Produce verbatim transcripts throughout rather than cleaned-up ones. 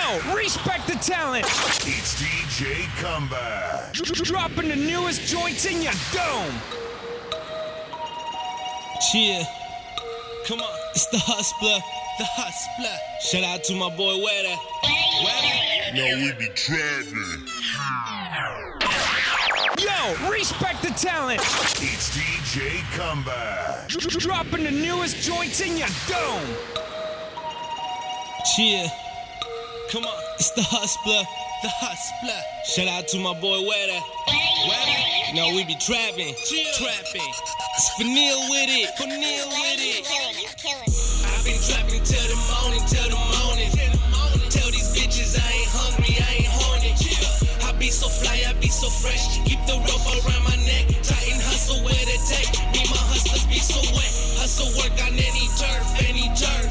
Yo, respect the talent. It's D J Comeback. Dropping the newest joints in your dome. Cheer. Come on. It's the hustler. The hustler. Shout out to my boy Weather. Weather. Yo, we be trapping. Yo, respect the talent. It's D J Comeback. Dropping the newest joints in your dome. Cheer. Come on. It's the hustler. The hustler. Shout out to my boy Weather. Weather. No, we be trapping. Trapping. It's Fanil with it. Fanil with it. I've been trapping till the morning, till the morning. Tell these bitches I ain't hungry, I ain't horny. I be so fly, I be so fresh. Keep the rope around my neck. Tighten hustle with a take. Me, my hustlers be so wet. Hustle work on any turf, any turf.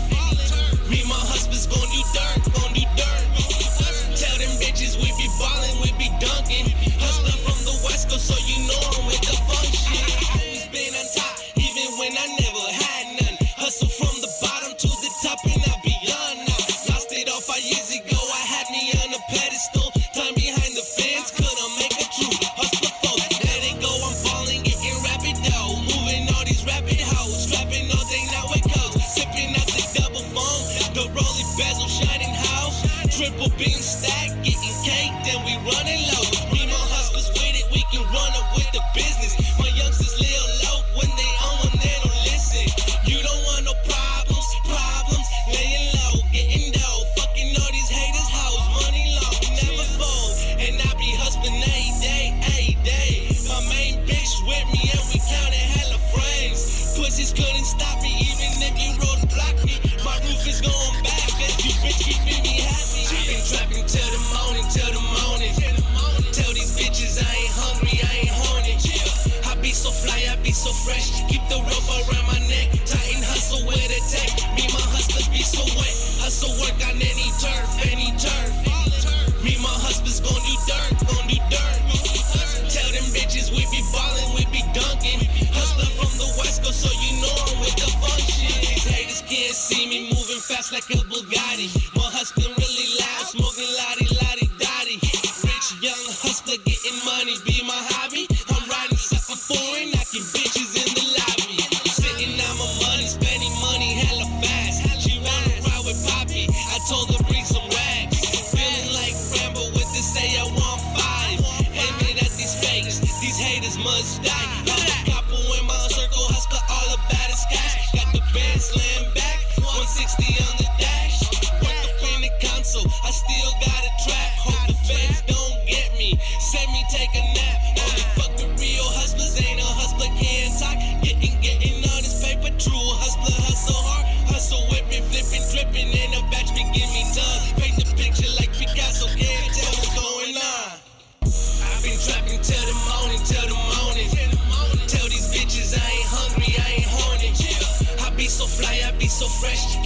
Me, my hustlers gon' do dirt, gon' do dirt. Tell them bitches we be ballin', we be dunking. Hustler from the West Coast, so you know I'm with the function. Always been on top, even when I never had none. Hustle from the bottom to the top and I beyond now. Lost it all five years ago, I had me on a pedestal. Time behind the fence, couldn't make a true hustler folk. Let it go, I'm falling, getting rapid though. Moving all these rapid hoes, trapping all day, now it goes. Sipping out the double phone, the rolling bezel, shining house. Triple beam stack, getting cake, then we running low. Me, my hustlers with it, we can run up with the business. My youngsters live low when they own, when they don't listen. You don't want no problems, problems, laying low, getting dough. Fucking all these haters, hoes, money long, never fold. And I be hustling every day, every day. My main bitch with me and we counted hella frames. Pussies couldn't stop me even if you road block me. My roof is going back, cause you bitch keeping me happy. I've been trapping till the morning, till the morning. Tell these bitches I ain't hungry, I ain't horny. I be so fly, I be so fresh. Keep the rope around my neck. Tighten hustle with a take. Me, my hustlers be so wet. Hustle work on any turf, any turf. Me, my hustlers gon' do dirt, gon' do dirt. Tell them bitches we be ballin', we be dunking. Hustler from the West Coast, so you know I'm with the function. These haters can't see me moving fast like a Bugatti. My hustling really loud, smoking lottie, lottie, dotty. Rich young hustler getting money be my hobby. I'm riding something foreign, knocking bitches in the lobby. Sitting on my money, spending money hella fast. She wanna ride with Poppy, I told her bring some rags. Feeling like Rambo with the say I want five. Aiming at these fakes, these haters must die. I'm a couple in my circle, hustler all about his cash. Got the band slam back, one sixty on the dash. Work up in the console, I still got a trap. Hope the fans don't get me, send me take a nap. Only fuck the real hustlers, ain't a hustler can't talk. Getting, getting all this paper, true hustler, hustle hard. Hustle whipping, flipping, dripping, and a batch be give me done. Paint the picture like Picasso, can't tell what's going on. I've been trapping till the morning, till the morning. Tell these bitches I ain't hungry, I ain't horny. I be so fly, I be so fresh.